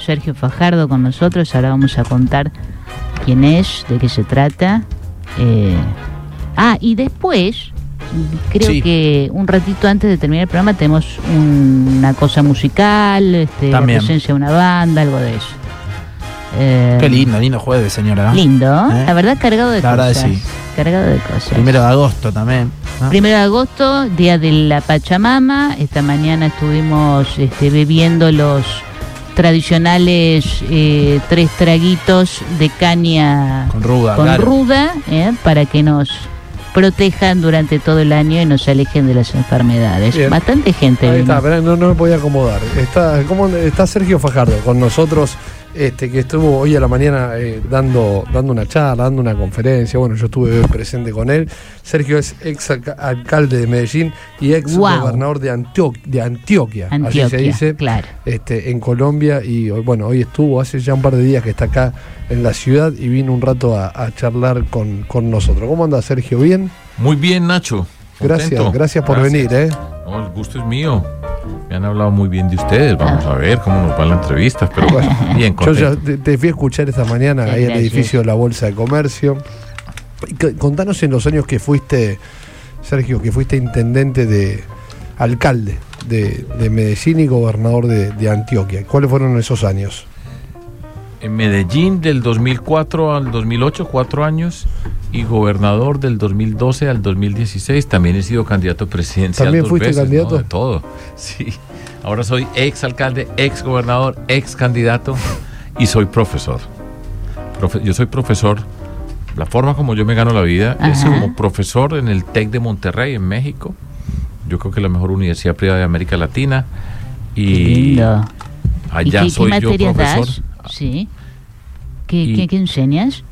Sergio Fajardo con nosotros. Ahora vamos a contar quién es, de qué se trata. Y después, creo que un ratito antes de terminar el programa tenemos una cosa musical, la presencia de una banda, algo de eso. Qué lindo jueves, señora, ¿no? Lindo, la verdad, cargado de cosas. La verdad, sí. Cargado de cosas. 1 de agosto también, ¿no? 1 de agosto, día de la Pachamama. Esta mañana estuvimos bebiendo los tradicionales 3 traguitos de caña con ruda, para que nos protejan durante todo el año y nos alejen de las enfermedades. Bien. Bastante gente. Ahí está, pero no me podía acomodar. Está Sergio Fajardo con nosotros, que estuvo hoy a la mañana dando una charla, dando una conferencia. Bueno, yo estuve presente con él. Sergio es ex alcalde de Medellín y ex gobernador de Antioquia, así se dice, claro. En Colombia. Y bueno, hoy estuvo, hace ya un par de días que está acá en la ciudad y vino un rato a charlar con nosotros. ¿Cómo anda, Sergio? ¿Bien? Muy bien, Nacho. Gracias por venir. No, el gusto es mío. Me han hablado muy bien de ustedes. Vamos a ver cómo nos va la entrevista, pero bien contento. Yo ya te fui a escuchar esta mañana ahí en el edificio de la Bolsa de Comercio. Contanos en los años que fuiste, Sergio, que fuiste intendente alcalde de Medellín y gobernador de Antioquia. ¿Cuáles fueron esos años? En Medellín del 2004 al 2008, 4 años, y gobernador del 2012 al 2016. También he sido candidato presidencial. ¿También fuiste veces, candidato? ¿no? De todo, sí. Ahora soy ex alcalde, ex gobernador, ex candidato y soy profesor. Yo soy profesor. La forma como yo me gano la vida es como profesor en el TEC de Monterrey, en México. Yo creo que es la mejor universidad privada de América Latina. Y allá soy yo profesor. Das? Sí. ¿Qué enseñas?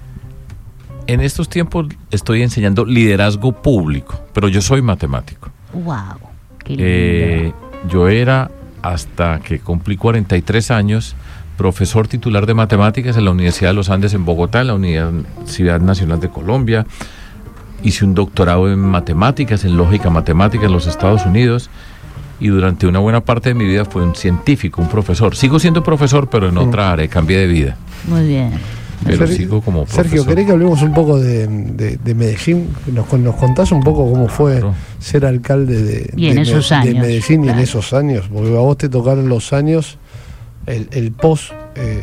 En estos tiempos estoy enseñando liderazgo público, pero yo soy matemático. ¡Wow! ¡Qué lindo! Yo era, hasta que cumplí 43 años, profesor titular de matemáticas en la Universidad de los Andes en Bogotá, en la Universidad Nacional de Colombia. Hice un doctorado en matemáticas, en lógica matemática en los Estados Unidos. Y durante una buena parte de mi vida fui un científico, un profesor. Sigo siendo profesor, pero en otra área, cambié de vida. Muy bien. Pero sigo como profesor. Sergio, ¿querés que hablemos un poco de Medellín? ¿Nos contás un poco cómo fue ser alcalde de Medellín, claro, en esos años? Porque a vos te tocaron los años, el post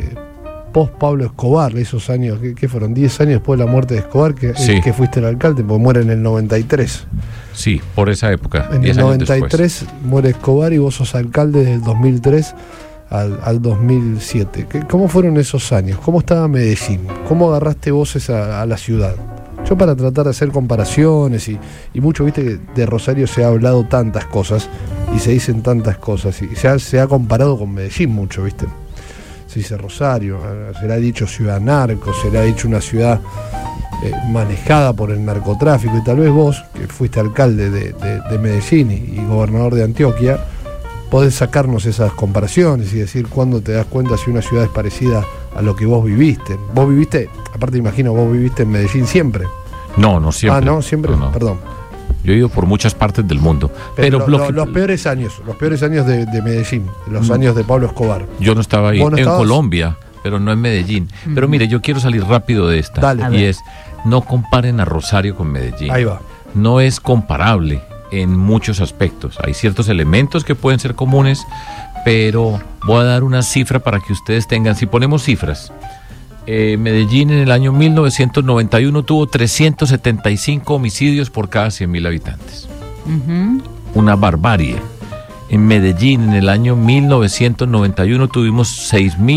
Pablo Escobar, esos años, que fueron 10 años después de la muerte de Escobar, que fuiste el alcalde, porque muere en el 93. Sí, por esa época. En el 93 muere Escobar y vos sos alcalde del 2003 al 2007. ¿Cómo fueron esos años? ¿Cómo estaba Medellín? ¿Cómo agarraste vos a la ciudad? Yo, para tratar de hacer comparaciones y mucho, viste que de Rosario se ha hablado tantas cosas y se dicen tantas cosas y se ha comparado con Medellín mucho, viste. Se dice Rosario, se le ha dicho ciudad narco, se le ha dicho una ciudad manejada por el narcotráfico, y tal vez vos, que fuiste alcalde de Medellín y gobernador de Antioquia, podés sacarnos esas comparaciones y decir cuándo te das cuenta si una ciudad es parecida a lo que vos viviste. Vos viviste, aparte imagino, vos viviste en Medellín siempre. No siempre. ¿No? ¿Siempre? No. Perdón. Yo he ido por muchas partes del mundo. Pero los peores años de Medellín, los años de Pablo Escobar. Yo no estaba ahí, en Colombia, pero no en Medellín. Pero mire, yo quiero salir rápido de esta. Dale. Y es, no comparen a Rosario con Medellín. Ahí va. No es comparable en muchos aspectos. Hay ciertos elementos que pueden ser comunes, pero voy a dar una cifra para que ustedes tengan. Si ponemos cifras, Medellín en el año 1991 tuvo 375 homicidios por cada 100.000 habitantes. Una barbarie. En Medellín en el año 1991 tuvimos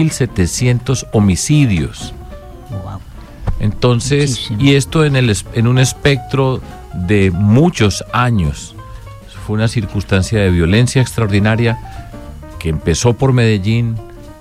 6.700 homicidios. Wow. Entonces, muchísimo. Y esto en un espectro de muchos años. Fue una circunstancia de violencia extraordinaria que empezó por Medellín,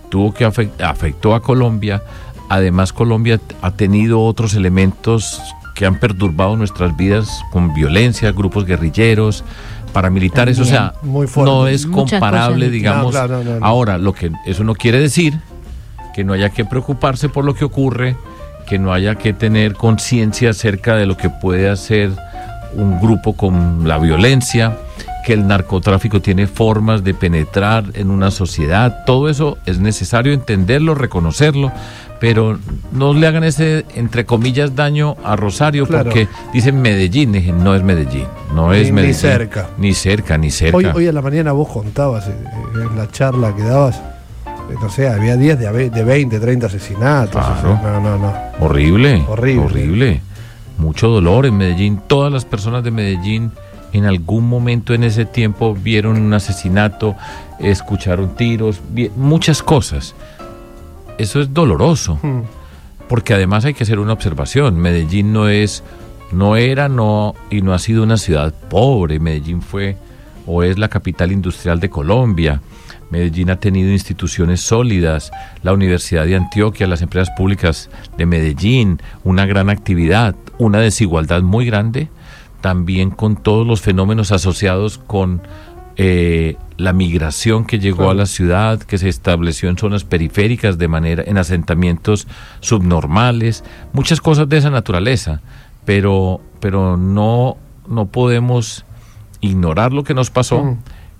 afectó a Colombia. Además, Colombia ha tenido otros elementos que han perturbado nuestras vidas con violencia, grupos guerrilleros, paramilitares. También, o sea, no es comparable, digamos. No. Ahora, eso no quiere decir que no haya que preocuparse por lo que ocurre, que no haya que tener conciencia acerca de lo que puede hacer un grupo con la violencia que el narcotráfico tiene formas de penetrar en una sociedad. Todo eso es necesario entenderlo, reconocerlo, pero no le hagan ese, entre comillas, daño a Rosario, claro, porque dicen Medellín. Dije, no es Medellín, no es Medellín. Ni cerca. Hoy a la mañana vos contabas en la charla que dabas, no sé, había días de 20, 30 asesinatos. Claro. No. Horrible. Mucho dolor en Medellín. Todas las personas de Medellín en algún momento en ese tiempo vieron un asesinato, escucharon tiros, muchas cosas. Eso es doloroso, porque además hay que hacer una observación. Medellín no era y no ha sido una ciudad pobre. Medellín fue o es la capital industrial de Colombia. Medellín ha tenido instituciones sólidas, la Universidad de Antioquia, las empresas públicas de Medellín, una gran actividad, una desigualdad muy grande, también con todos los fenómenos asociados con la migración que llegó a la ciudad, que se estableció en zonas periféricas en asentamientos subnormales, muchas cosas de esa naturaleza, pero no podemos ignorar lo que nos pasó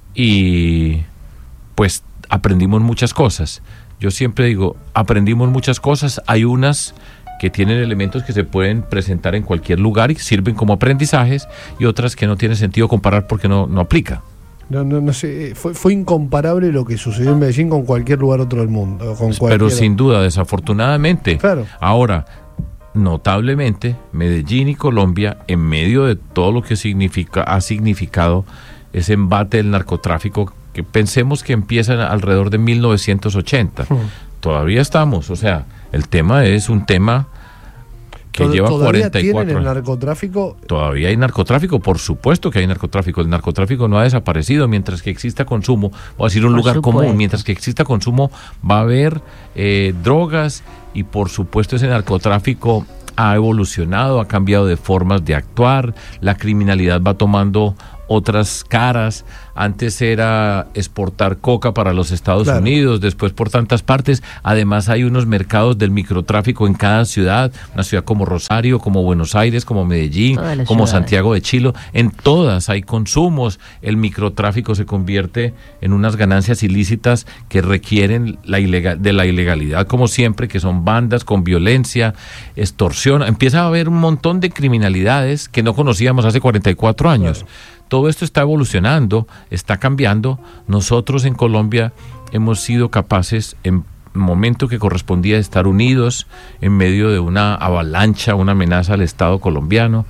y pues aprendimos muchas cosas. Yo siempre digo, aprendimos muchas cosas, hay unas que tienen elementos que se pueden presentar en cualquier lugar y sirven como aprendizajes, y otras que no tiene sentido comparar porque no aplica. No sé, fue incomparable lo que sucedió en Medellín con cualquier lugar otro del mundo. Pero sin duda, desafortunadamente. Claro. Ahora, notablemente, Medellín y Colombia, en medio de todo lo que ha significado ese embate del narcotráfico, que pensemos que empieza alrededor de 1980. Todavía estamos, o sea, el tema es un tema que lleva 44 años. ¿El narcotráfico? Todavía hay narcotráfico, por supuesto que hay narcotráfico. El narcotráfico no ha desaparecido. Mientras que exista consumo, voy a decir un lugar común, mientras que exista consumo va a haber drogas, y por supuesto ese narcotráfico ha evolucionado, ha cambiado de formas de actuar, la criminalidad va tomando otras caras. Antes era exportar coca para los Estados Unidos, después por tantas partes. Además hay unos mercados del microtráfico en cada ciudad, una ciudad como Rosario, como Buenos Aires, como Medellín, como Santiago de Chile. En todas hay consumos. El microtráfico se convierte en unas ganancias ilícitas que requieren de la ilegalidad, como siempre, que son bandas con violencia, extorsión. Empieza a haber un montón de criminalidades que no conocíamos hace 44 años. Todo esto está evolucionando, está cambiando. Nosotros en Colombia hemos sido capaces, en el momento que correspondía, de estar unidos en medio de una avalancha, una amenaza al Estado colombiano.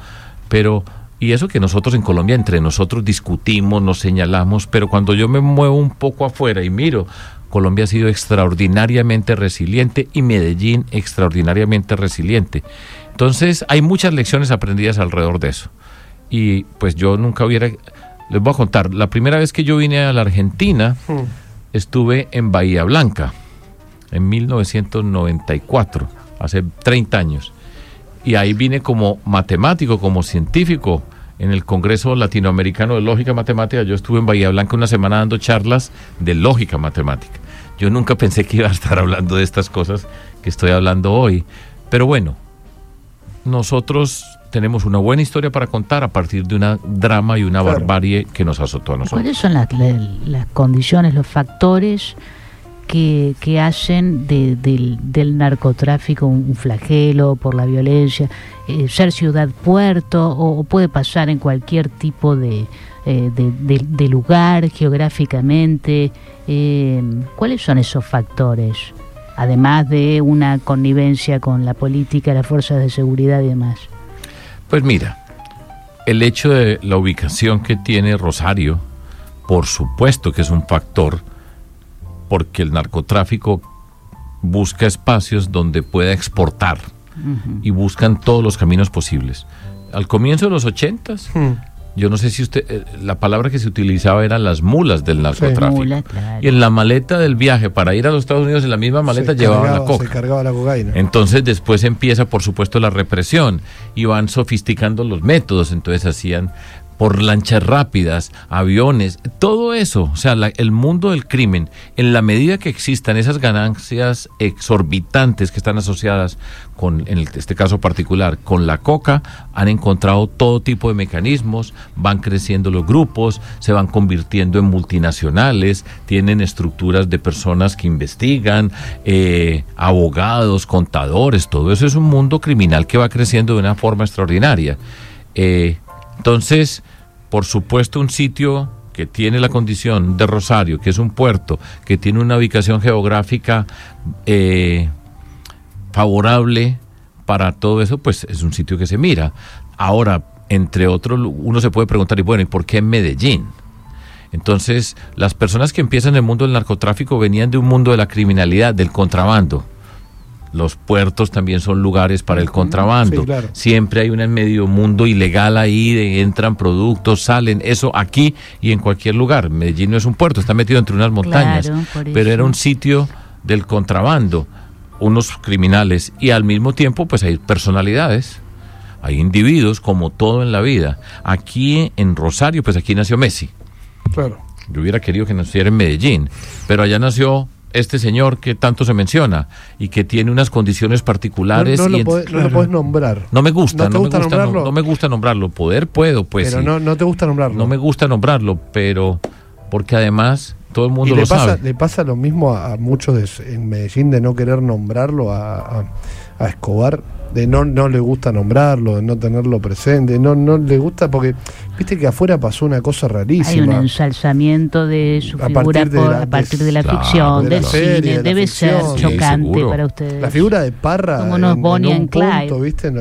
Y eso que nosotros en Colombia, entre nosotros discutimos, nos señalamos, pero cuando yo me muevo un poco afuera y miro, Colombia ha sido extraordinariamente resiliente y Medellín extraordinariamente resiliente. Entonces hay muchas lecciones aprendidas alrededor de eso. Y pues yo nunca les voy a contar, la primera vez que yo vine a la Argentina, estuve en Bahía Blanca, en 1994, hace 30 años. Y ahí vine como matemático, como científico, en el Congreso Latinoamericano de Lógica Matemática. Yo estuve en Bahía Blanca una semana dando charlas de lógica matemática. Yo nunca pensé que iba a estar hablando de estas cosas que estoy hablando hoy. Pero bueno, nosotros tenemos una buena historia para contar a partir de una drama y una barbarie que nos azotó a nosotros. ¿Cuáles son las condiciones, los factores que hacen del narcotráfico un flagelo por la violencia? ¿Ser ciudad-puerto o puede pasar en cualquier tipo de lugar geográficamente? ¿Cuáles son esos factores? Además de una connivencia con la política, las fuerzas de seguridad y demás. Pues mira, el hecho de la ubicación que tiene Rosario, por supuesto que es un factor, porque el narcotráfico busca espacios donde pueda exportar y buscan todos los caminos posibles. Al comienzo de los 80s, yo no sé si la palabra que se utilizaba eran las mulas del narcotráfico. Mula, claro. Y en la maleta del viaje para ir a los Estados Unidos, en la misma maleta llevaban la coca. Se cargaba la cocaína. Entonces después empieza, por supuesto, la represión y van sofisticando los métodos. Entonces hacían por lanchas rápidas, aviones, todo eso. O sea, el mundo del crimen, en la medida que existan esas ganancias exorbitantes que están asociadas con, en este caso particular, con la coca, han encontrado todo tipo de mecanismos, van creciendo los grupos, se van convirtiendo en multinacionales, tienen estructuras de personas que investigan, abogados, contadores, todo eso es un mundo criminal que va creciendo de una forma extraordinaria. Entonces, por supuesto, un sitio que tiene la condición de Rosario, que es un puerto, que tiene una ubicación geográfica favorable para todo eso, pues es un sitio que se mira. Ahora, entre otros, uno se puede preguntar, y bueno, ¿y por qué en Medellín? Entonces, las personas que empiezan en el mundo del narcotráfico venían de un mundo de la criminalidad, del contrabando. Los puertos también son lugares para el contrabando. Sí, claro. Siempre hay un medio mundo ilegal ahí, entran productos, salen, eso aquí y en cualquier lugar. Medellín no es un puerto, está metido entre unas montañas, claro, pero era un sitio del contrabando, unos criminales, y al mismo tiempo pues hay personalidades, hay individuos, como todo en la vida. Aquí en Rosario, pues aquí nació Messi. Claro. Yo hubiera querido que naciera en Medellín, pero allá nació este señor que tanto se menciona y que tiene unas condiciones particulares. No lo puedes nombrar. No me gusta, no me gusta nombrarlo. Poder puedo, pues. Pero sí. no te gusta nombrarlo. No me gusta nombrarlo, pero porque además todo el mundo lo sabe. Le pasa lo mismo a muchos en Medellín de no querer nombrarlo a Escobar, de no le gusta nombrarlo, de no tenerlo presente, no le gusta, porque viste que afuera pasó una cosa rarísima. Hay un ensalzamiento de su figura a partir de la ficción, del cine, debe ser chocante para ustedes. La figura de Parra, como unos Bonnie and Clyde, ¿viste?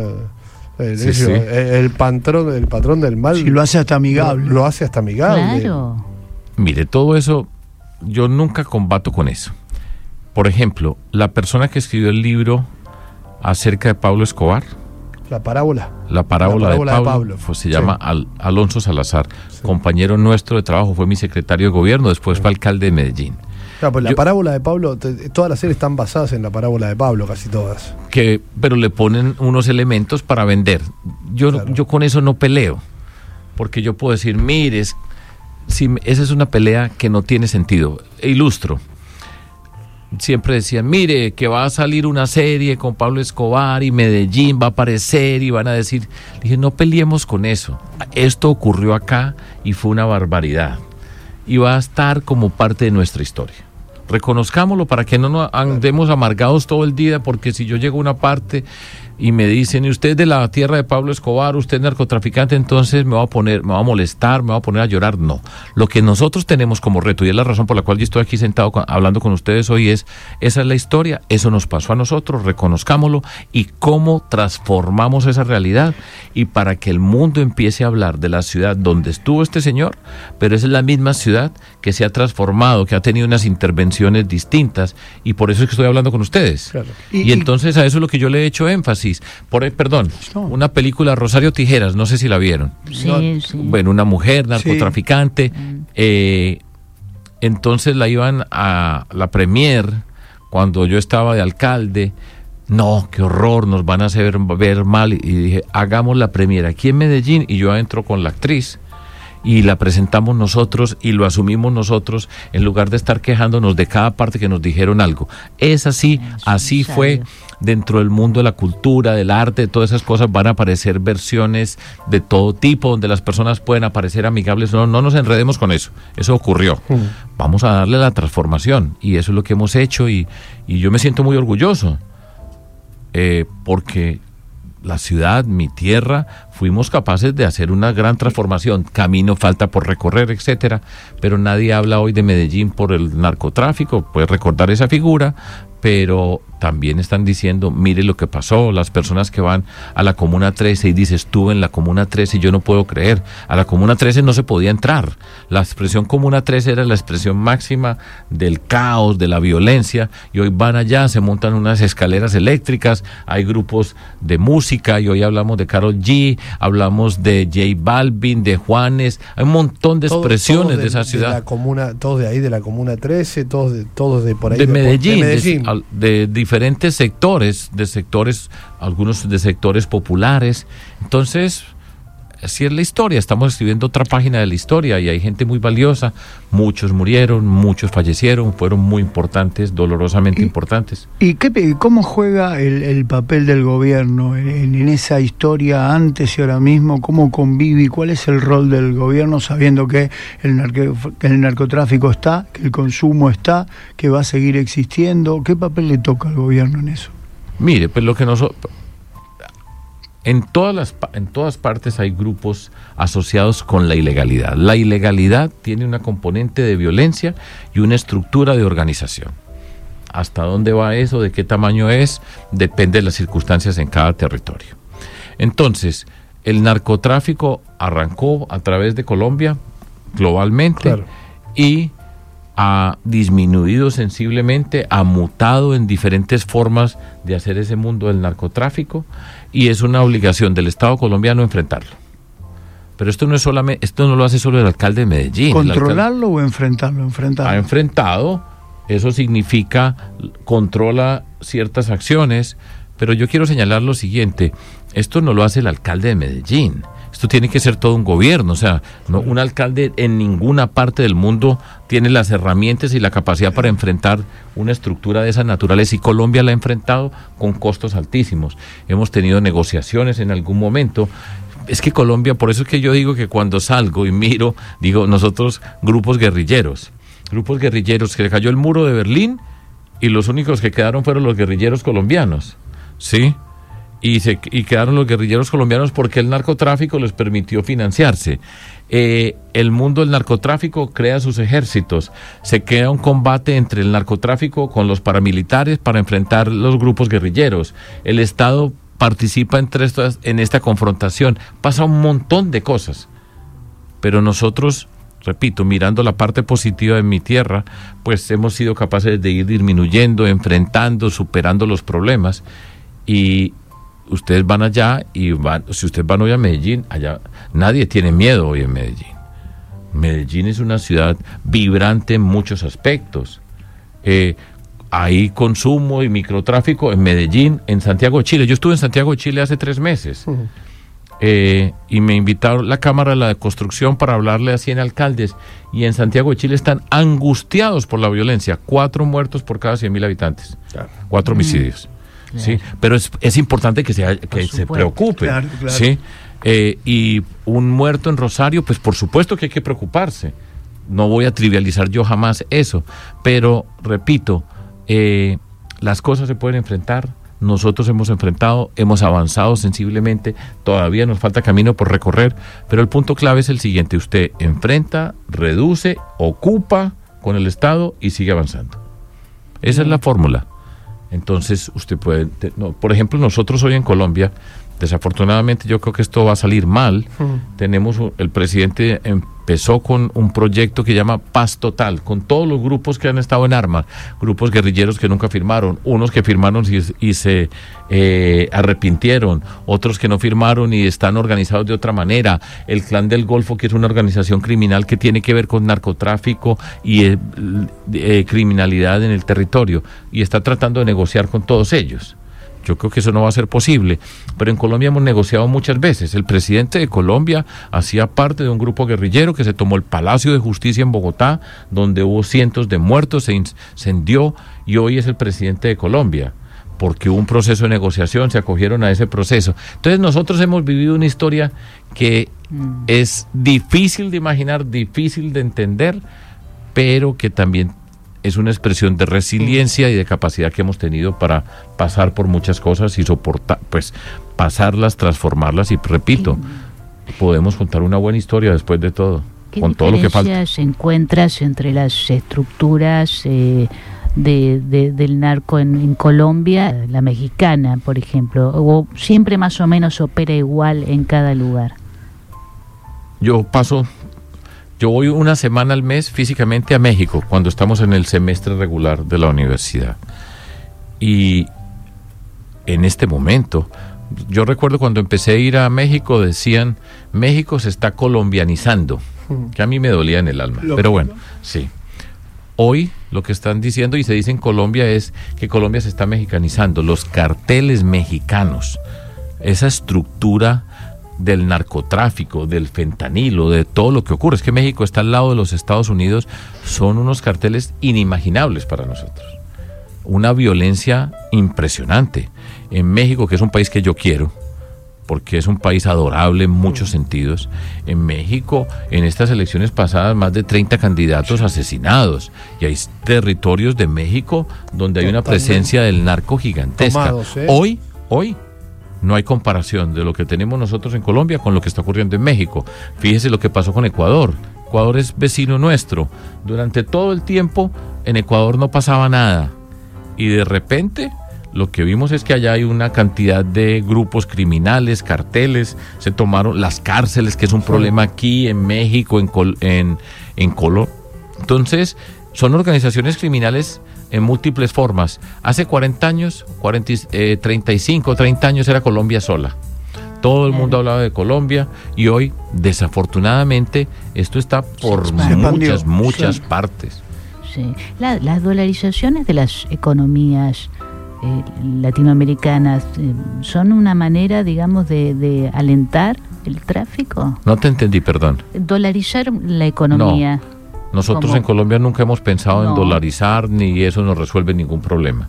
El patrón del mal. Sí, lo hace hasta amigable. Lo hace hasta amigable. Claro. Mire, todo eso, yo nunca combato con eso. Por ejemplo, la persona que escribió el libro acerca de Pablo Escobar, La parábola de Pablo. Pues se llama Alonso Salazar, compañero nuestro de trabajo, fue mi secretario de gobierno, después fue alcalde de Medellín. Claro, pues la parábola de Pablo, todas las series están basadas en la parábola de Pablo, casi todas. Pero le ponen unos elementos para vender. Yo con eso no peleo, porque yo puedo decir, mire, esa es una pelea que no tiene sentido. Ilustro. Siempre decían, mire, que va a salir una serie con Pablo Escobar y Medellín va a aparecer y van a decir. Dije, no peleemos con eso. Esto ocurrió acá y fue una barbaridad. Y va a estar como parte de nuestra historia. Reconozcámoslo para que no nos andemos amargados todo el día, porque si yo llego a una parte y me dicen, y usted es de la tierra de Pablo Escobar, usted es narcotraficante, entonces me va a molestar, me va a poner a llorar. No. Lo que nosotros tenemos como reto, y es la razón por la cual yo estoy aquí sentado hablando con ustedes hoy, esa es la historia, eso nos pasó a nosotros, reconozcámoslo, y cómo transformamos esa realidad, y para que el mundo empiece a hablar de la ciudad donde estuvo este señor, pero esa es la misma ciudad que se ha transformado, que ha tenido unas intervenciones distintas, y por eso es que estoy hablando con ustedes. Claro. Y entonces a eso es lo que yo le he hecho énfasis. Una película, Rosario Tijeras, no sé si la vieron. Sí. Bueno, una mujer narcotraficante, entonces la iban a la premier cuando yo estaba de alcalde. No, qué horror, nos van a hacer ver mal, y dije, hagamos la premier aquí en Medellín, y yo entro con la actriz y la presentamos nosotros y lo asumimos nosotros, en lugar de estar quejándonos de cada parte que nos dijeron algo. Es así, así fue. Dentro del mundo de la cultura, del arte, de todas esas cosas van a aparecer versiones de todo tipo, donde las personas pueden aparecer amigables. No nos enredemos con eso, eso ocurrió. Vamos a darle la transformación, y eso es lo que hemos hecho, y yo me siento muy orgulloso, porque la ciudad, mi tierra, fuimos capaces de hacer una gran transformación. Camino falta por recorrer, etcétera, pero nadie habla hoy de Medellín por el narcotráfico. Puedes recordar esa figura, pero también están diciendo, mire lo que pasó, las personas que van a la Comuna 13 y dice, estuve en la Comuna 13, y yo no puedo creer, a la Comuna 13 no se podía entrar. La expresión Comuna 13 era la expresión máxima del caos, de la violencia, y hoy van allá, se montan unas escaleras eléctricas, hay grupos de música, y hoy hablamos de Karol G, hablamos de J Balvin, de Juanes, hay un montón de expresiones de esa ciudad. De la comuna, todos de ahí, de la Comuna 13, todos de por ahí. De Medellín. De diferentes sectores, algunos de sectores populares. Entonces, así es la historia, estamos escribiendo otra página de la historia y hay gente muy valiosa, muchos murieron, muchos fallecieron, fueron muy importantes, dolorosamente importantes. ¿Y cómo juega el papel del gobierno en esa historia antes y ahora mismo? ¿Cómo convive y cuál es el rol del gobierno sabiendo que el narcotráfico está, que el consumo está, que va a seguir existiendo? ¿Qué papel le toca al gobierno en eso? Mire, pues lo que nosotros... En todas partes hay grupos asociados con la ilegalidad. La ilegalidad tiene una componente de violencia y una estructura de organización. ¿Hasta dónde va eso? ¿De qué tamaño es? Depende de las circunstancias en cada territorio. Entonces, el narcotráfico arrancó a través de Colombia globalmente, claro, y ha disminuido sensiblemente, ha mutado en diferentes formas de hacer ese mundo del narcotráfico, y es una obligación del Estado colombiano enfrentarlo. Pero esto no es solamente, esto no lo hace solo el alcalde de Medellín. ¿Controlarlo o enfrentarlo? Ha enfrentado, eso significa controla ciertas acciones, pero yo quiero señalar lo siguiente, esto no lo hace el alcalde de Medellín. Esto tiene que ser todo un gobierno, o sea, no, un alcalde en ninguna parte del mundo tiene las herramientas y la capacidad para enfrentar una estructura de esas naturales, y Colombia la ha enfrentado con costos altísimos. Hemos tenido negociaciones en algún momento. Es que Colombia, por eso es que yo digo que cuando salgo y miro, digo, nosotros grupos guerrilleros que le cayó el muro de Berlín y los únicos que quedaron fueron los guerrilleros colombianos, ¿sí? Y quedaron los guerrilleros colombianos porque el narcotráfico les permitió financiarse. El mundo del narcotráfico crea sus ejércitos. Se crea un combate entre el narcotráfico con los paramilitares para enfrentar los grupos guerrilleros. El Estado participa en esta confrontación. Pasa un montón de cosas. Pero nosotros, repito, mirando la parte positiva de mi tierra, pues hemos sido capaces de ir disminuyendo, enfrentando, superando los problemas. Y ustedes van allá si ustedes van hoy a Medellín, allá nadie tiene miedo hoy en Medellín. Medellín es una ciudad vibrante en muchos aspectos. Hay consumo y microtráfico en Medellín, en Santiago de Chile. Yo estuve en Santiago de Chile hace 3 meses. Uh-huh. Y me invitaron la Cámara de la Construcción para hablarle a 100 alcaldes, y en Santiago de Chile están angustiados por la violencia. 4 muertos por cada 100.000 habitantes. Claro. 4 homicidios. Sí, pero es importante que se preocupe, claro. ¿Sí? Y un muerto en Rosario, pues por supuesto que hay que preocuparse. No voy a trivializar yo jamás eso, pero repito, las cosas se pueden enfrentar. Nosotros hemos enfrentado, hemos avanzado sensiblemente, todavía nos falta camino por recorrer, pero el punto clave es el siguiente: usted enfrenta, reduce, ocupa con el Estado y sigue avanzando. Esa es la fórmula. Entonces usted puede, por ejemplo, nosotros hoy en Colombia, desafortunadamente yo creo que esto va a salir mal. El presidente empezó con un proyecto que llama Paz Total, con todos los grupos que han estado en armas, grupos guerrilleros que nunca firmaron, unos que firmaron y se arrepintieron, otros que no firmaron y están organizados de otra manera, el Clan del Golfo, que es una organización criminal que tiene que ver con narcotráfico y criminalidad en el territorio, y está tratando de negociar con todos ellos. Yo creo que eso no va a ser posible, pero en Colombia hemos negociado muchas veces. El presidente de Colombia hacía parte de un grupo guerrillero que se tomó el Palacio de Justicia en Bogotá, donde hubo cientos de muertos, se incendió, y hoy es el presidente de Colombia, porque hubo un proceso de negociación, se acogieron a ese proceso. Entonces nosotros hemos vivido una historia que es difícil de imaginar, difícil de entender, pero que también es una expresión de resiliencia y de capacidad que hemos tenido para pasar por muchas cosas y soportar, pues pasarlas, transformarlas, y repito, podemos contar una buena historia después de todo, con todo lo que falta. ¿Qué diferencias encuentras entre las estructuras del narco en Colombia, la mexicana, por ejemplo, o siempre más o menos opera igual en cada lugar? Yo voy una semana al mes físicamente a México cuando estamos en el semestre regular de la universidad. Y en este momento, yo recuerdo cuando empecé a ir a México, decían, México se está colombianizando, que a mí me dolía en el alma. Pero bueno, sí. Hoy lo que están diciendo y se dice en Colombia es que Colombia se está mexicanizando. Los carteles mexicanos, esa estructura del narcotráfico, del fentanilo, de todo lo que ocurre. Es que México está al lado de los Estados Unidos, son unos carteles inimaginables para nosotros. Una violencia impresionante. En México, que es un país que yo quiero, porque es un país adorable en muchos sentidos, en México, en estas elecciones pasadas, más de 30 candidatos asesinados, y hay territorios de México donde hay una presencia del narco gigantesca. Tomados, Hoy no hay comparación de lo que tenemos nosotros en Colombia con lo que está ocurriendo en México. Fíjese lo que pasó con Ecuador. Ecuador es vecino nuestro. Durante todo el tiempo en Ecuador no pasaba nada. Y de repente lo que vimos es que allá hay una cantidad de grupos criminales, carteles, se tomaron las cárceles, que es un problema aquí en México, en Colombia. Entonces, son organizaciones criminales en múltiples formas. Hace 40 años, 35, 30 años era Colombia sola. Todo el mundo hablaba de Colombia y hoy, desafortunadamente, esto está por muchas partes. Sí. Las dolarizaciones de las economías latinoamericanas son una manera, digamos, de alentar el tráfico. No te entendí, perdón. Dolarizar la economía. No. Nosotros en Colombia nunca hemos pensado en dolarizar, ni eso nos resuelve ningún problema.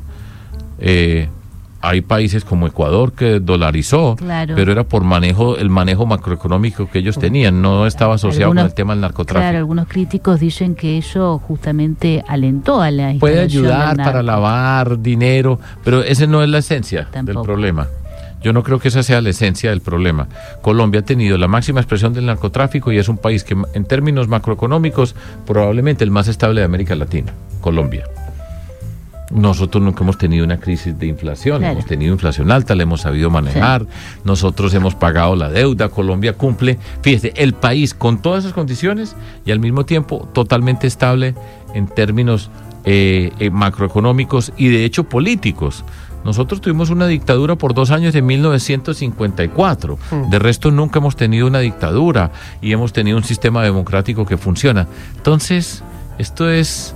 Hay países como Ecuador que dolarizó, claro, pero era por el manejo macroeconómico que ellos tenían, no estaba asociado con el tema del narcotráfico. Claro, algunos críticos dicen que eso justamente alentó a la puede ayudar para lavar dinero, pero esa no es la esencia del problema. Yo no creo que esa sea la esencia del problema. Colombia ha tenido la máxima expresión del narcotráfico y es un país que en términos macroeconómicos probablemente el más estable de América Latina, Colombia. Nosotros nunca hemos tenido una crisis de inflación, claro, hemos tenido inflación alta, la hemos sabido manejar, sí, nosotros hemos pagado la deuda, Colombia cumple, fíjese, el país con todas esas condiciones y al mismo tiempo totalmente estable en términos macroeconómicos y de hecho políticos. Nosotros tuvimos una dictadura por 2 años en 1954. De resto nunca hemos tenido una dictadura y hemos tenido un sistema democrático que funciona. Entonces, esto es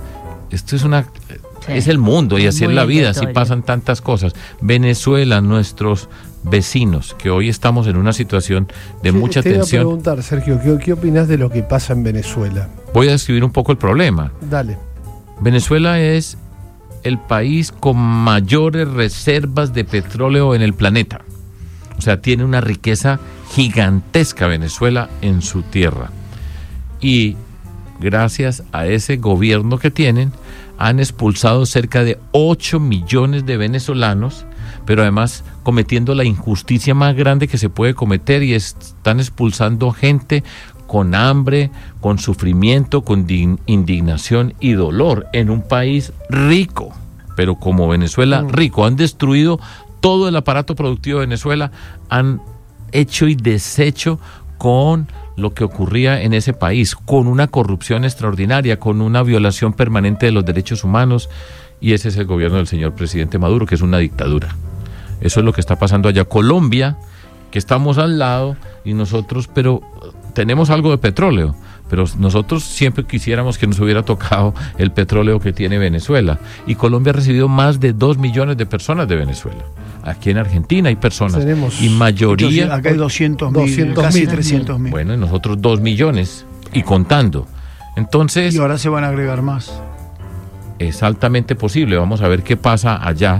el mundo y así es la vida, así pasan tantas cosas. Venezuela, nuestros vecinos, que hoy estamos en una situación de mucha tensión. Te iba a preguntar, Sergio, ¿qué opinas de lo que pasa en Venezuela? Voy a describir un poco el problema. Dale. Venezuela es el país con mayores reservas de petróleo en el planeta. O sea, tiene una riqueza gigantesca Venezuela en su tierra. Y gracias a ese gobierno que tienen, han expulsado cerca de 8 millones de venezolanos, pero además cometiendo la injusticia más grande que se puede cometer y están expulsando gente con hambre, con sufrimiento, con indignación y dolor en un país rico, pero como Venezuela rico. Han destruido todo el aparato productivo de Venezuela, han hecho y deshecho con lo que ocurría en ese país, con una corrupción extraordinaria, con una violación permanente de los derechos humanos, y ese es el gobierno del señor presidente Maduro, que es una dictadura. Eso es lo que está pasando allá. Colombia, que estamos al lado, y nosotros, pero tenemos algo de petróleo, pero nosotros siempre quisiéramos que nos hubiera tocado el petróleo que tiene Venezuela. Y Colombia ha recibido más de 2 millones de personas de Venezuela. Aquí en Argentina hay personas, y mayoría... Acá hay 200.000, casi 300.000. Bueno, y nosotros 2 millones, y contando. Entonces... Y ahora se van a agregar más. Es altamente posible, vamos a ver qué pasa allá.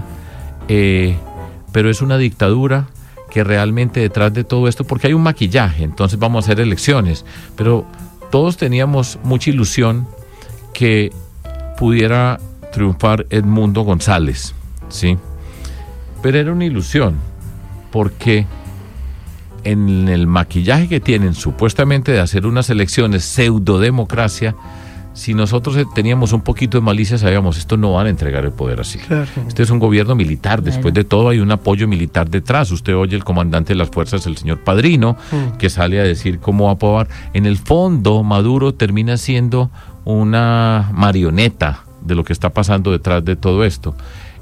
Pero es una dictadura que realmente detrás de todo esto, porque hay un maquillaje, entonces vamos a hacer elecciones, pero todos teníamos mucha ilusión que pudiera triunfar Edmundo González, ¿sí? Pero era una ilusión, porque en el maquillaje que tienen supuestamente de hacer unas elecciones pseudodemocracia, si nosotros teníamos un poquito de malicia, sabíamos, esto no van a entregar el poder así. Claro. Este es un gobierno militar, después de todo hay un apoyo militar detrás. Usted oye el comandante de las fuerzas, el señor Padrino, que sale a decir cómo va a aprobar. En el fondo, Maduro termina siendo una marioneta de lo que está pasando detrás de todo esto.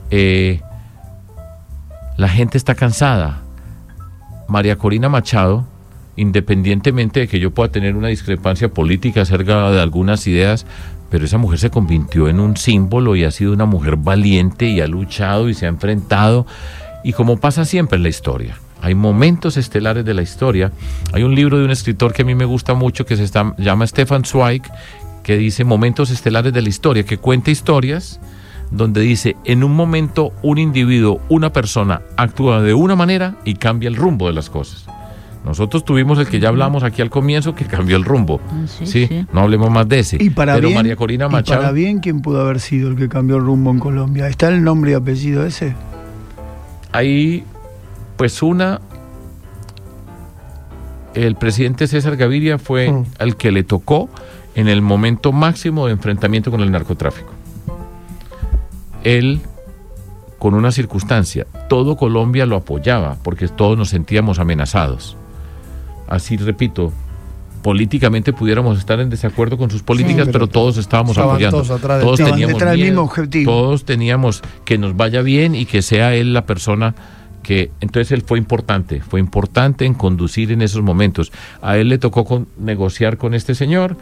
La gente está cansada. María Corina Machado, independientemente de que yo pueda tener una discrepancia política acerca de algunas ideas, pero esa mujer se convirtió en un símbolo y ha sido una mujer valiente y ha luchado y se ha enfrentado, y como pasa siempre en la historia, hay momentos estelares de la historia. Hay un libro de un escritor que a mí me gusta mucho que llama Stefan Zweig, que dice Momentos estelares de la historia, que cuenta historias donde dice, en un momento un individuo, una persona actúa de una manera y cambia el rumbo de las cosas. Nosotros tuvimos el que ya hablamos aquí al comienzo, que cambió el rumbo. Sí. No hablemos más de ese. Pero bien, María Corina Machado. ¿Y para bien quién pudo haber sido el que cambió el rumbo en Colombia? ¿Está el nombre y apellido ese? Ahí, pues el presidente César Gaviria fue el que le tocó en el momento máximo de enfrentamiento con el narcotráfico. Él, con una circunstancia, todo Colombia lo apoyaba porque todos nos sentíamos amenazados. Así, repito, políticamente pudiéramos estar en desacuerdo con sus políticas, pero todos estábamos apoyando. Todos teníamos el mismo objetivo. Todos teníamos que nos vaya bien y que sea él la persona que... Entonces él fue importante en conducir en esos momentos. A él le tocó negociar con este señor,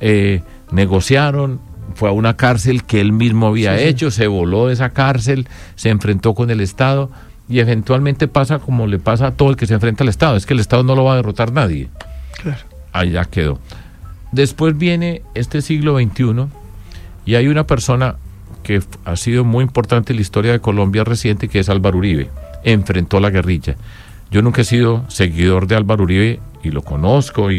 negociaron, fue a una cárcel que él mismo había hecho, se voló de esa cárcel, se enfrentó con el Estado y eventualmente pasa como le pasa a todo el que se enfrenta al Estado, es que el Estado no lo va a derrotar nadie. Claro. Allá quedó. Después viene este siglo XXI y hay una persona que ha sido muy importante en la historia de Colombia reciente, que es Álvaro Uribe. Enfrentó la guerrilla. Yo nunca he sido seguidor de Álvaro Uribe y lo conozco,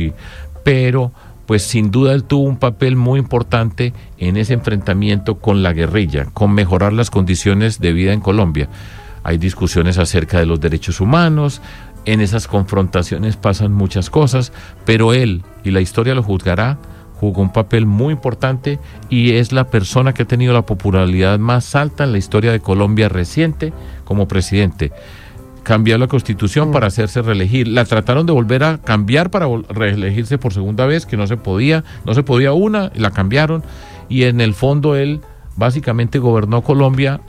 pero pues sin duda él tuvo un papel muy importante en ese enfrentamiento con la guerrilla, con mejorar las condiciones de vida en Colombia. Hay discusiones acerca de los derechos humanos, en esas confrontaciones pasan muchas cosas, pero él, y la historia lo juzgará, jugó un papel muy importante y es la persona que ha tenido la popularidad más alta en la historia de Colombia reciente como presidente. Cambió la Constitución para hacerse reelegir. La trataron de volver a cambiar para reelegirse por segunda vez, que no se podía una, la cambiaron, y en el fondo él básicamente gobernó Colombia,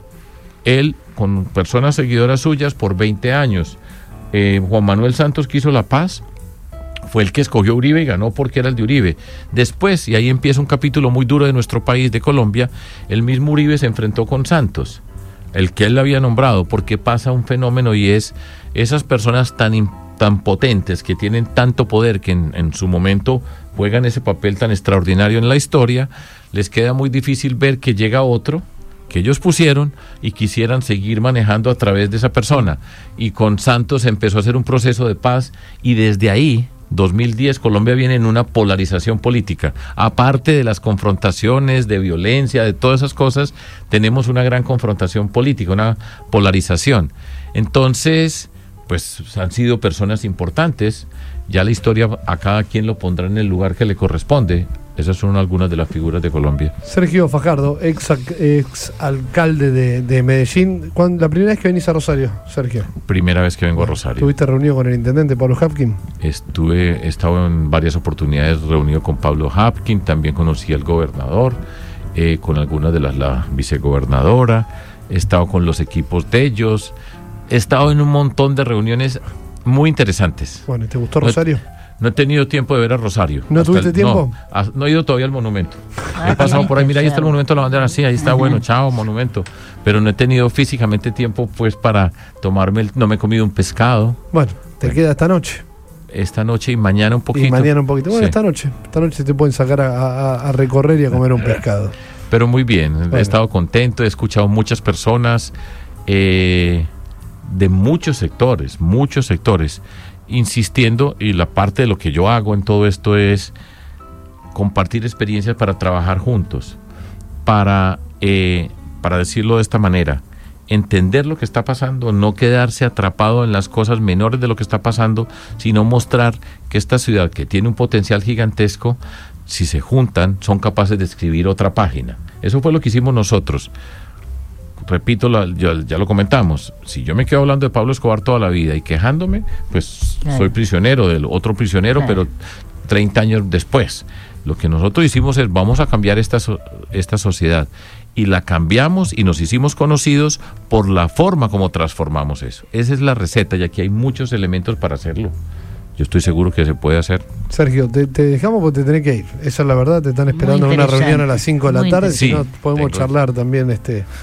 él con personas seguidoras suyas por 20 años. Juan Manuel Santos, que hizo la paz, fue el que escogió a Uribe y ganó porque era el de Uribe. Después, y ahí empieza un capítulo muy duro de nuestro país, de Colombia, el mismo Uribe se enfrentó con Santos, el que él le había nombrado, porque pasa un fenómeno y es esas personas tan potentes, que tienen tanto poder, que en su momento juegan ese papel tan extraordinario en la historia, les queda muy difícil ver que llega otro que ellos pusieron y quisieran seguir manejando a través de esa persona. Y con Santos empezó a hacer un proceso de paz y desde ahí, 2010, Colombia viene en una polarización política. Aparte de las confrontaciones, de violencia, de todas esas cosas, tenemos una gran confrontación política, una polarización. Entonces, pues han sido personas importantes. Ya la historia a cada quien lo pondrá en el lugar que le corresponde. Esas son algunas de las figuras de Colombia. Sergio Fajardo, ex alcalde de Medellín. ¿La primera vez que venís a Rosario, Sergio? Primera vez que vengo a Rosario. ¿Estuviste reunido con el intendente Pablo Hapkin? He estado en varias oportunidades reunido con Pablo Hapkin, también conocí al gobernador, con algunas de la vicegobernadora, he estado con los equipos de ellos, he estado en un montón de reuniones muy interesantes. Bueno, ¿te gustó Rosario? No he tenido tiempo de ver a Rosario. ¿No tuviste tiempo? No he ido todavía al monumento. He pasado por ahí, mira, ahí está el monumento de la bandera, sí, ahí está, bueno, chao, monumento. Pero no he tenido físicamente tiempo, pues, para tomarme, no me he comido un pescado. Bueno, te queda esta noche. Esta noche y mañana un poquito. Bueno, sí. esta noche te pueden sacar a recorrer y a comer un pescado. Pero muy bien, bueno. He estado contento, he escuchado muchas personas de muchos sectores, insistiendo, y la parte de lo que yo hago en todo esto es compartir experiencias para trabajar juntos, para decirlo de esta manera, entender lo que está pasando, no quedarse atrapado en las cosas menores de lo que está pasando, sino mostrar que esta ciudad, que tiene un potencial gigantesco, si se juntan, son capaces de escribir otra página. Eso fue lo que hicimos nosotros. Repito, ya lo comentamos, si yo me quedo hablando de Pablo Escobar toda la vida y quejándome, pues claro, soy prisionero del otro prisionero, claro, pero 30 años después. Lo que nosotros hicimos es, vamos a cambiar esta sociedad, y la cambiamos y nos hicimos conocidos por la forma como transformamos eso. Esa es la receta, y aquí hay muchos elementos para hacerlo. Yo estoy seguro que se puede hacer. Sergio, te dejamos porque te tenés que ir. Esa es la verdad, te están esperando en una reunión a las 5 de la tarde, sí, si no podemos charlar también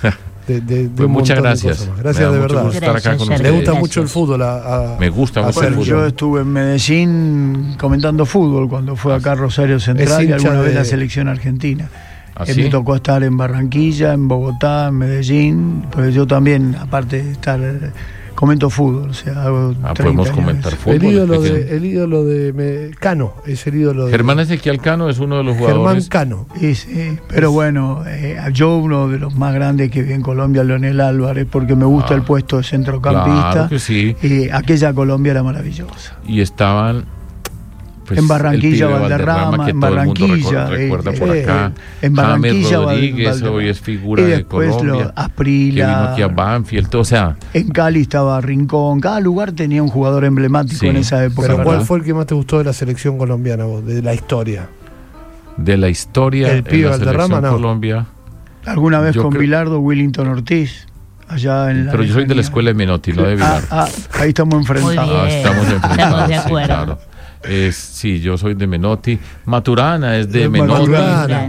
un muchas montón gracias. de cosas más. Gracias de verdad. Estar acá con Gracias, Le gusta Gracias. mucho el fútbol. Me gusta mucho el Bueno, fútbol. yo estuve en Medellín comentando fútbol cuando fue acá Rosario Central y hincha alguna vez de- la selección argentina. ¿Ah, sí? Me tocó estar en Barranquilla, en Bogotá, en Medellín, porque yo también, aparte de estar, comento fútbol, o sea, hago 30 podemos años. comentar El fútbol. ídolo de Cano, es el ídolo de Germán Ezequiel Cano es uno de los Germán jugadores. Cano. Sí, pero bueno, yo uno de los más grandes que vi en Colombia, Leonel Álvarez, porque me gusta el puesto de centrocampista. Claro que sí. Y aquella Colombia era maravillosa. Y estaban pues, en Barranquilla, el pibe Valderrama, que en todo el mundo Barranquilla, recuerda por acá. en Barranquilla, James Rodríguez Valderrama. hoy es figura Y de después Colombia. Asprilla. Que vino aquí a Banfield, o sea, En Cali estaba Rincón, cada lugar tenía un jugador emblemático Sí, en esa época. Pero ¿cuál ¿verdad? fue el que más te gustó de la selección colombiana, vos, de la historia? de la historia El pibe en la Valderrama, selección no. Colombia. Alguna vez Yo con creo- Bilardo, Willington Ortiz, allá en la Pero yo soy de la lejanía. escuela de Menotti, no de Vilar. Ahí estamos enfrentados. Muy bien. Estamos enfrentados, Estamos de sí, acuerdo. claro. Sí, yo soy de Menotti. Maturana es de Menotti. Maturana.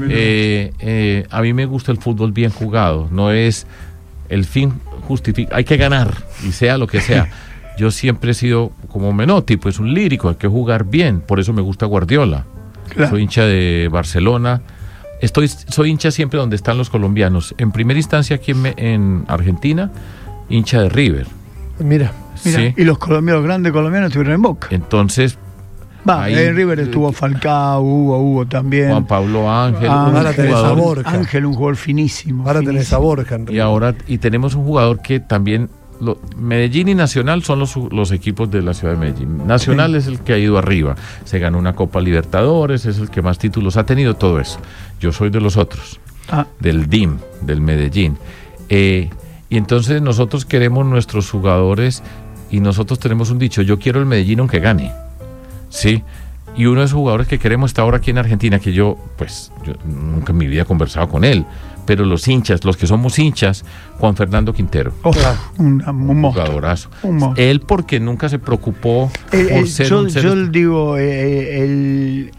A mí me gusta el fútbol bien jugado. No es el fin justifica. Hay que ganar, y sea lo que sea. Yo siempre he sido como Menotti, pues un lírico, hay que jugar bien. Por eso me gusta Guardiola. Claro. Soy hincha de Barcelona. Soy hincha siempre donde están los colombianos. En primera instancia aquí en Argentina, hincha de River. Mira, Mira, Sí. y los colombianos, grandes colombianos, estuvieron en Boca. Entonces, Va, ahí- en River estuvo Falcao, Hugo también. Juan Pablo Ángel, ahora tenés jugador, a Borja. Ángel, un jugador finísimo. ahora tenés a finísimo. Borja en River. y tenemos un jugador que también Medellín y Nacional son los equipos de la ciudad de Medellín. Nacional es el que ha ido arriba, se ganó una Copa Libertadores, es el que más títulos ha tenido, todo eso. Yo soy de los otros, Ah, del DIM, del Medellín. Y entonces nosotros queremos nuestros jugadores y nosotros tenemos un dicho: yo quiero el Medellín aunque gane. Sí. Y uno de esos jugadores que queremos está ahora aquí en Argentina, que yo nunca en mi vida he conversado con él, pero los hinchas, los que somos hinchas, Juan Fernando Quintero. un monstruo. Jugadorazo. Un monstruo. Él porque nunca se preocupó por ser yo, un ser... yo digo, el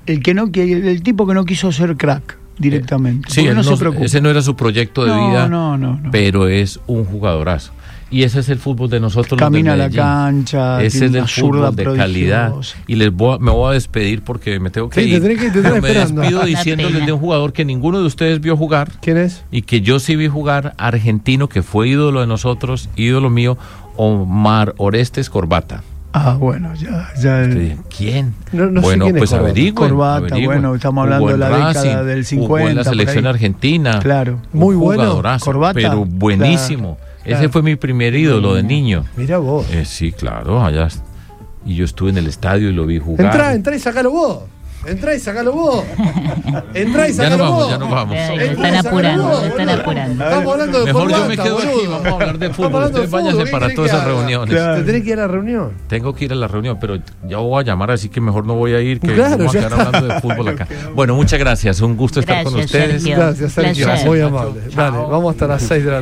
tipo que no quiso ser crack directamente. Sí, porque él no no- se preocupa. ese no era su proyecto de vida, No. pero es un jugadorazo. Y ese es el fútbol de nosotros. Camina a los la del Medellín. cancha, Ese tiene es el una zurda fútbol de calidad. prodigiosa. Y me voy a despedir porque me tengo que Sí, te ir. tenés que ir, te Pero están me esperando. despido Una diciéndoles pena. de un jugador que ninguno de ustedes vio jugar ¿Quién es? y que yo sí vi jugar, argentino, que fue ídolo de nosotros, ídolo mío, Omar Orestes Corbata. Ah, bueno, ya. ¿Quién? No sé Bueno, quién es pues Corbata. averigüen. Corbata, averigüen. bueno, estamos hablando Jugó de la en década Racing, del jugó en 50, la por selección ahí. argentina. Claro. Muy bueno. Jugadorazo, Corbata. pero buenísimo. Ese Claro. fue mi primer ídolo de niño. Mirá vos. Sí, claro, allá. Y yo estuve en el estadio y lo vi jugar. Entrá y sacalo vos. Entrá y sacalo vos. Entrá y Ya sacalo nos vamos, vos. ya nos vamos. Lo Entrá y están sacalo apurando, vos, lo están boludo. apurando. Estamos hablando de Mejor yo me Corbata, quedo aquí, boludo. vamos a hablar de Estamos fútbol. hablando de Ustedes váyanse fútbol, para ¿qué todas querés esas que haga? reuniones. Claro. Te tenés que ir a la reunión. Tengo que ir a la reunión, pero ya voy a llamar, así que mejor no voy a ir, que Claro, vamos a ya quedar hablando de fútbol acá. Bueno, muchas gracias, un gusto estar con Gracias, ustedes. Sergio. Gracias, Sergio. Placer. Muy amable. Dale, vamos hasta las 6 de la